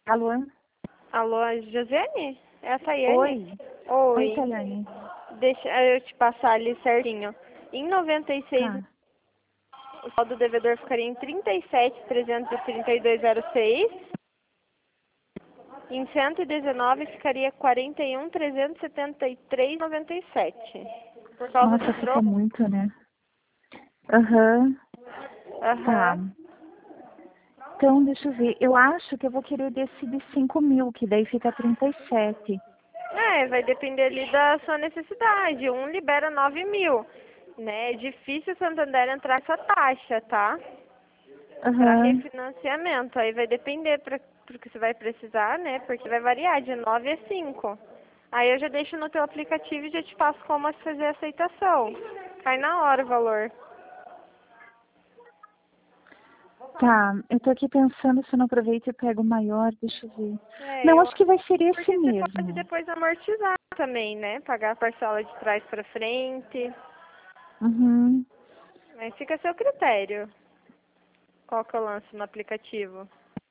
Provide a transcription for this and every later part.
Alô? Alô, Josiane? É a Tayane? Oi. Oi, Oi. Tayane. Deixa eu te passar ali certinho. Em 96, Tá. o saldo do devedor ficaria em 37.332,06. Em 119 ficaria 41.373,97. Por causa Nossa, do fica troco. muito, né? Aham. Tá. Aham. Então, deixa eu ver. Eu acho que eu vou querer desse de 5 mil, que daí fica 37. É, vai depender ali da sua necessidade. Um libera 9 mil, né? É difícil o Santander entrar essa taxa, tá? Para Aham. refinanciamento. Aí vai depender pro que você vai precisar, né? Porque vai variar de 9 a 5. Aí eu já deixo no teu aplicativo e já te passo como fazer a aceitação. Cai na hora o valor. Tá. Eu tô aqui pensando se eu não aproveito e pego o maior. Deixa eu ver. É, Não, acho que vai ser esse porque você pode mesmo. depois amortizar também, né? Pagar a parcela de trás para frente. Uhum. Mas fica a seu critério. Qual que eu lanço no aplicativo?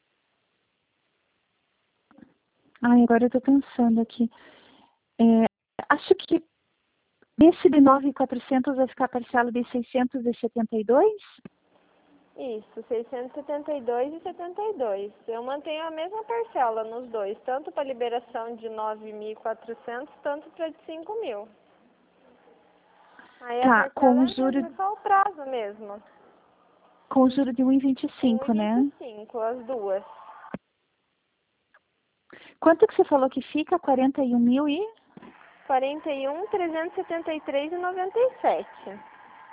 Ai, agora eu tô pensando aqui. É, acho que desse de 9.400 vai ficar a parcela de 672? Isso, 672 e 72. Eu mantenho a mesma parcela nos dois, tanto para liberação de 9.400, tanto para de 5 mil. Aí a Tá, parcela é a mesma, é só o prazo mesmo. com juro de 1,25, né? 1,25, as duas. Quanto que você falou que fica? 41 mil e... 41.373,97.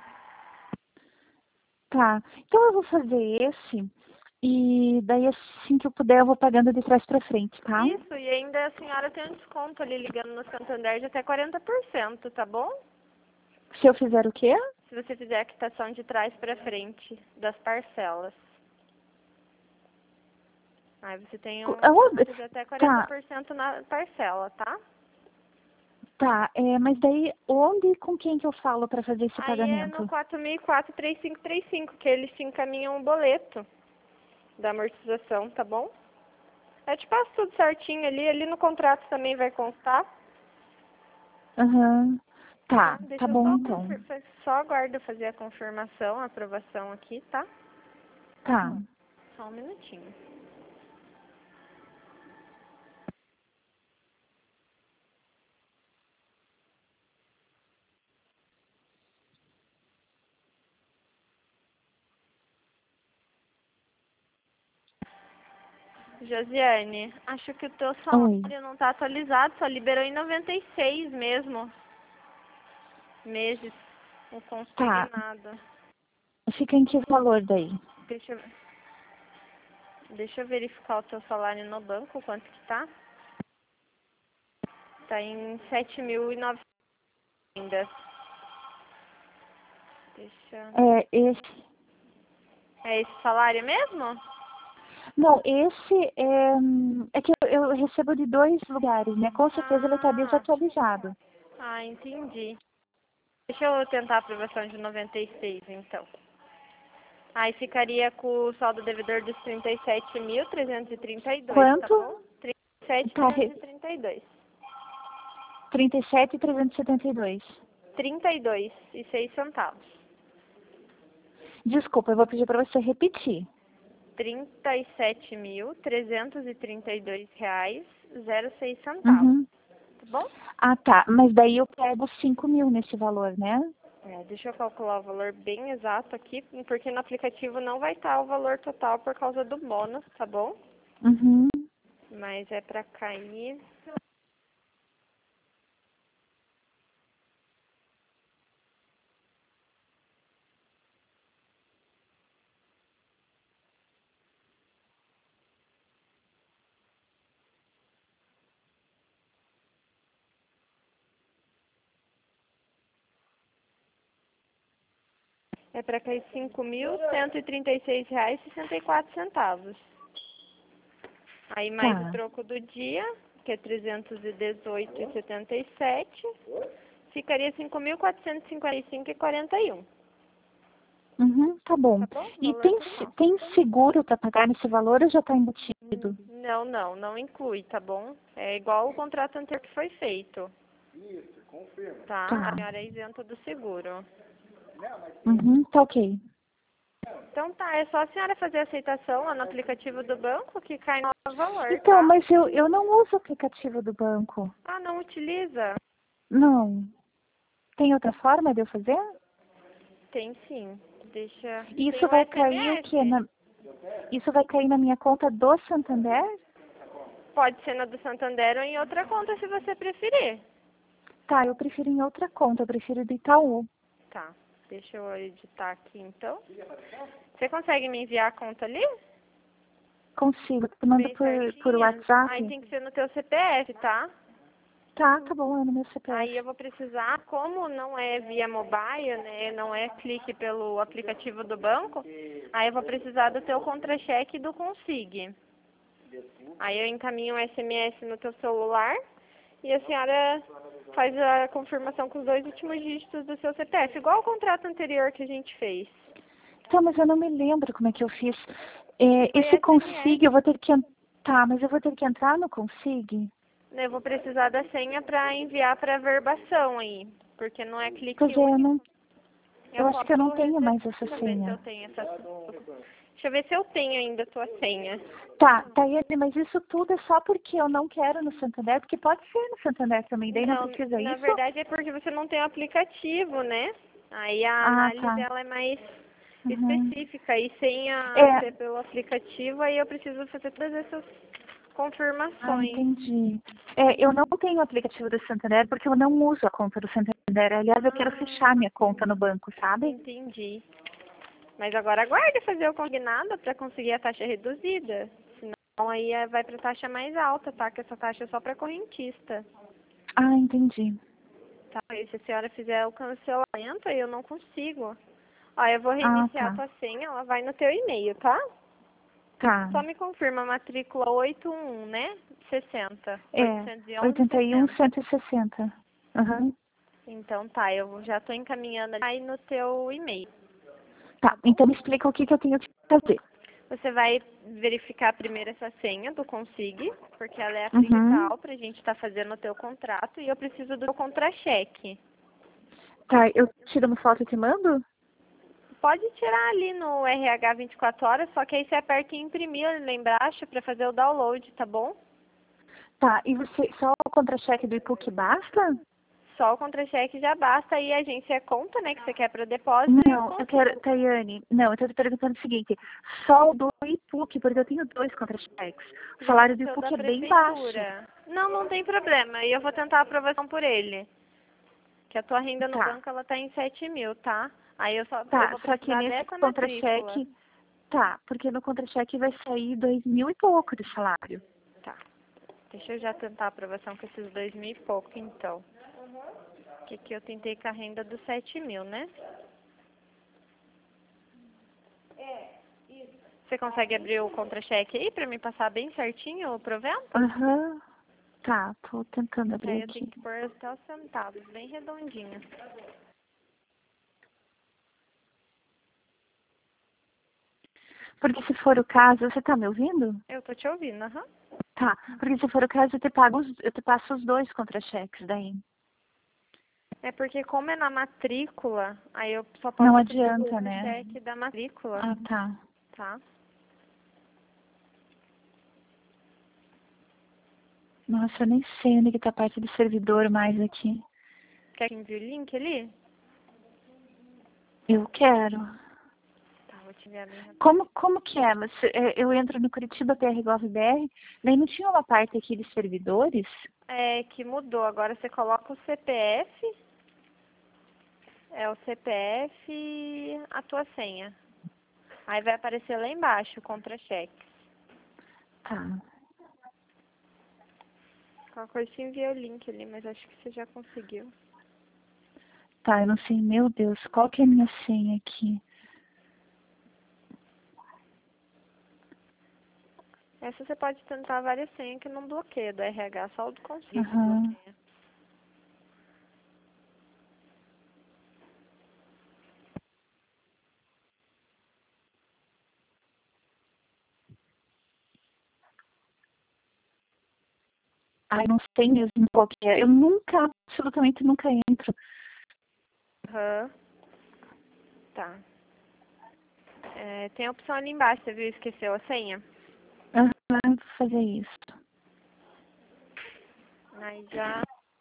Tá, então eu vou fazer esse e daí assim que eu puder eu vou pagando de trás pra frente, tá? Isso, e ainda a senhora tem um desconto ali ligando no Santander de até 40%, tá bom? Se eu fizer o quê? Se você fizer a quitação de trás para frente das parcelas. Aí você tem um desconto de até Tá, 40% na parcela, tá? tá, mas daí onde e com quem que eu falo pra fazer esse Aí é no pagamento? 4004-3535 que eles te encaminham o boleto da amortização, tá bom? Eu te passo tudo certinho ali no contrato também vai constar. Aham, Tá? tá Deixa eu bom então. só aguardo fazer a confirmação, a aprovação aqui, tá? Tá, Só um minutinho. Josiane, acho que o teu oi, salário não tá atualizado, só liberou em 96 mesmo. Meses, o tá, consignado. fica em que valor daí? Deixa eu, deixa eu verificar o teu salário no banco, quanto que tá. Tá em 7.900 ainda. Deixa... É, esse... É esse salário mesmo? Não, esse é que eu recebo de dois lugares, né? Com certeza ele está Ah, desatualizado. entendi. Deixa eu tentar a aprovação de 96, então. Aí ficaria com o saldo devedor dos 37.332, tá Quanto? bom? Tá, 37.332. 37.372. 32,06 centavos. Desculpa, eu vou pedir para você repetir. 37.332,06 centavos. Uhum. Tá bom? Ah, tá. Mas daí eu pego 5 mil nesse valor, né? Deixa eu calcular o valor bem exato aqui, porque no aplicativo não vai estar o valor total por causa do bônus, tá bom? Uhum. Mas é pra cair. É pra cair R$ 5.136,64. Aí mais o Tá. troco do dia, que é 318,77, ficaria 5.455,41. Uhum, tá bom. Tá bom? E Valor tem, total. tem seguro para pagar nesse valor ou já está embutido? Não inclui, tá bom? É igual o contrato anterior que foi feito, tá? A Tá. senhora é isenta do seguro. Uhum, tá ok. Então tá, é só a senhora fazer a aceitação lá no aplicativo do banco que cai no valor, Então, tá? mas eu não uso o aplicativo do banco. Ah, não utiliza? Não. Tem outra forma de eu fazer? Tem sim. Deixa. Tem Isso o vai cair o quê? SMS. Isso vai cair na minha conta do Santander? Pode ser na do Santander ou em outra conta se você preferir. Tá, eu prefiro em outra conta, eu prefiro do Itaú. Tá. Deixa eu editar aqui então. Você consegue me enviar a conta ali? Consigo. Tu manda Bem por certinha? Aí WhatsApp? tem que ser no teu CPF, tá? Tá bom, é no meu CPF. Aí eu vou precisar, como não é via mobile, né, não é clique pelo aplicativo do banco, aí eu vou precisar do teu contra-cheque e do Consig. Aí eu encaminho um SMS no teu celular e a senhora faz a confirmação com os 2 últimos dígitos do seu CPF, igual o contrato anterior que a gente fez. Então, mas eu não me lembro como é que eu fiz. Foi Esse SMS. Consig, eu vou ter que... Tá, mas eu vou ter que entrar no Consig? Eu vou precisar da senha para enviar para verbação aí, porque não é Pois clique é, eu único. não... Eu acho que eu não tenho mais essa Deixa eu ver se eu senha. tenho essa. Deixa eu ver se eu tenho ainda a tua senha. Tá, Tayane, mas isso tudo é só porque eu não quero no Santander, porque pode ser no Santander também, daí não Não, precisa na isso? verdade é porque você não tem o aplicativo, né? Aí a Ah, análise tá. ela é mais Uhum. específica e sem É, ser pelo aplicativo, aí eu preciso fazer todas essas confirmações. entendi. Eu não tenho o aplicativo do Santander porque eu não uso a conta do Santander. Aliás, eu quero fechar minha conta no banco, sabe? Entendi. Mas agora aguarde fazer o consignado para conseguir a taxa reduzida. Senão aí vai para taxa mais alta, tá? Que essa taxa é só para correntista. Ah, entendi. Tá? E se a senhora fizer o cancelamento, aí eu não consigo. Ó, eu vou Ah, reiniciar a tá. tua senha, ela vai no teu e-mail, tá? Tá. Só me confirma a matrícula 81, né? 60. É, 811 81, 60. 160. Aham. Então tá, eu já tô encaminhando aí no teu e-mail. Tá, então me explica o que eu tenho que fazer. Você vai verificar primeiro essa senha do Consig, porque ela é a Uhum. principal pra gente estar fazendo o teu contrato e eu preciso do teu contra-cheque. Tá, eu tiro uma foto e te mando? Pode tirar ali no RH 24 horas, só que aí você aperta em imprimir lá embaixo para fazer o download, tá bom? Tá, e você, só o contra-cheque do IPUC basta? Só o contra-cheque já basta, aí a agência conta, né, que você quer para depósito e eu Não, eu quero, Tayane, não, eu tô te perguntando o seguinte, só o do IPUC, porque eu tenho 2 contra-cheques. O já salário no do seu da IPUC é bem baixo. prefeitura. Não, não tem problema, e eu vou tentar a aprovação por ele. Que a tua renda no Tá, banco, ela tá em 7.000, tá? Aí eu tá, vou só que precisar nesse dessa matrícula. contra-cheque, tá, porque no contra-cheque vai sair 2.000 e pouco de salário. Tá, deixa eu já tentar a aprovação com esses 2.000 e pouco, então. Que aqui eu tentei com a renda dos 7.000, né? Você consegue abrir o contra-cheque aí pra me passar bem certinho o provento? Aham, tá, tô tentando abrir Aí eu tenho aqui. que pôr até os centavos, bem redondinho. Porque se for o caso, você tá me ouvindo? Eu tô te ouvindo, aham. Tá, porque se for o caso, eu te passo os 2 contra-cheques daí. É porque como é na matrícula, aí eu só Não posso pedir o adianta, né? contra-cheque da matrícula, Ah, tá. tá? Nossa, eu nem sei onde que tá a parte do servidor mais aqui. Quer que envie o link ali? Eu quero. Tá, vou te enviar bem rápido. Como que é? Eu entro no Curitiba PR-Gov.br, daí não tinha uma parte aqui de servidores? É que mudou, agora você coloca o CPF, é o CPF e a tua senha. Aí vai aparecer lá embaixo o contra-cheque. Tá. Qualquer coisa te envia o link ali, mas acho que você já conseguiu. Tá, eu não sei, meu Deus, qual que é a minha senha aqui? Essa você pode tentar várias senhas que não bloqueia do RH, só o do Consig que Aham. bloqueia. Ai, não sei mesmo qual que é. Eu nunca, absolutamente nunca entro. Aham. Tá. Tem a opção ali embaixo, você viu? Esqueceu a senha? Aham, vou fazer isso. Aí já...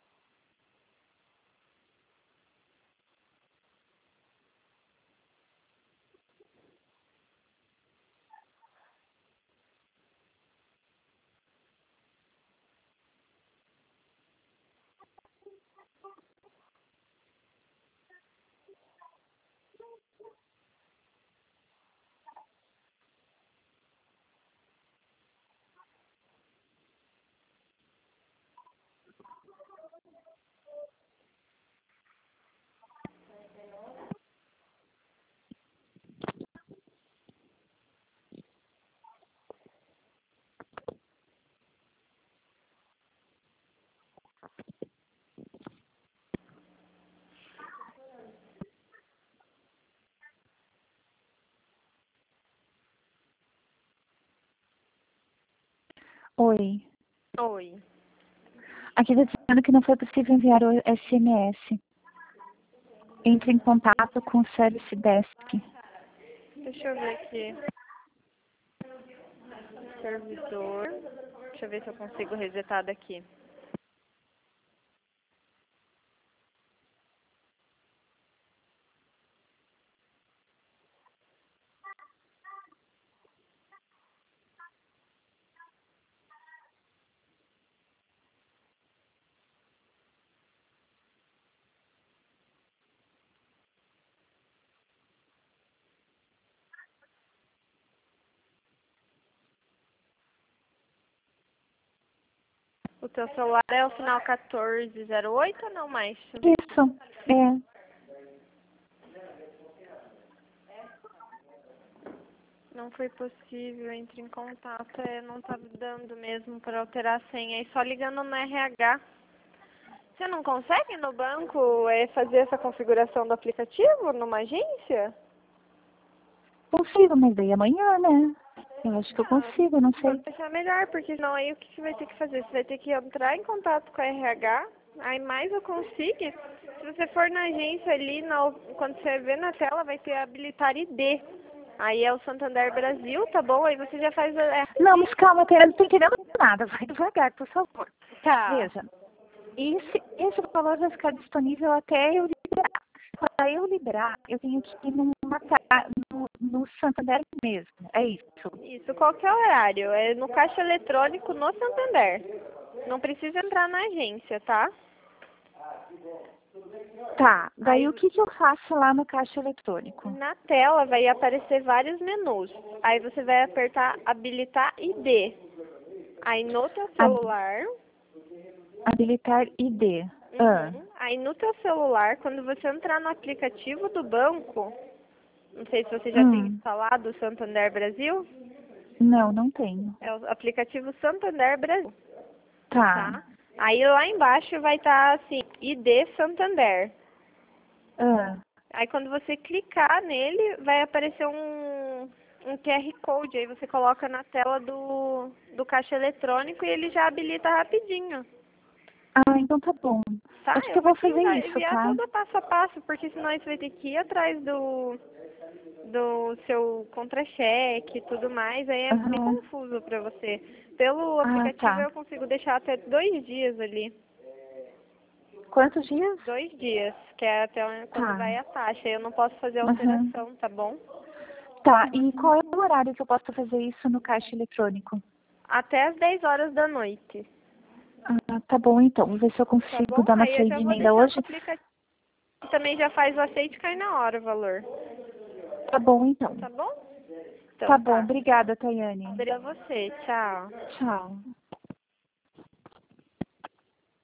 Oi. Oi. Aqui está dizendo que não foi possível enviar o SMS. Entre em contato com o Service Desk. Deixa eu ver aqui. Servidor. Deixa eu ver se eu consigo resetar daqui. O teu celular é o final 1408 ou não mais? Deixa eu ver. Isso, é. Não foi possível, entre em contato, não tá dando mesmo para alterar a senha. E só ligando no RH. Você não consegue no banco fazer essa configuração do aplicativo numa agência? Consigo, mas daí amanhã, né? Eu acho que eu consigo, não sei. Pode deixar melhor, porque senão aí o que você vai ter que fazer? Você vai ter que entrar em contato com a RH, aí mais eu consigo. Se você for na agência ali, quando você vê na tela, vai ter habilitar ID. Aí é o Santander Brasil, tá bom? Aí você já faz Não, mas calma, eu não tô entendendo nada. Vai devagar, por favor. Tá. Veja, esse valor vai ficar disponível até eu liberar. Para eu liberar, eu tenho que ir no Santander mesmo. É isso. Isso, qual que é o horário? É no caixa eletrônico no Santander. Não precisa entrar na agência, tá? Tá, daí Aí o que eu faço lá no caixa eletrônico? na tela vai aparecer vários menus. Aí você vai apertar habilitar ID. Aí no teu celular, Habilitar ID. aí no teu celular, quando você entrar no aplicativo do banco, não sei se você já tem instalado o Santander Brasil, Não, não tenho. é o aplicativo Santander Brasil, Tá. tá? Aí lá embaixo vai estar assim, ID Santander. Aí quando você clicar nele, vai aparecer um QR Code. Aí você coloca na tela do caixa eletrônico e ele já habilita rapidinho. Ah, então tá bom. Tá? Acho que eu vou fazer isso, enviar tá? tudo passo a passo, porque senão você vai ter que ir atrás do seu contra-cheque e tudo mais. Aí é bem Aham. confuso pra você. Pelo Ah, aplicativo tá. eu consigo deixar até 2 dias ali. Quantos dias? 2 dias, que é até quando Tá. vai a taxa. Eu não posso fazer Aham. alteração, tá bom? Tá, e qual é o horário que eu posso fazer isso no caixa eletrônico? Até às 10 horas da noite. Ah, tá bom então. Vou ver se eu Tá consigo bom? dar uma Aí eu já saidinha vou ainda deixar hoje. com o aplicativo. Também já faz o aceite e cai na hora o valor. Tá bom então. Tá bom? Tá Então bom. tá. Obrigada, Tayane. Obrigada a você. Tchau. Tchau.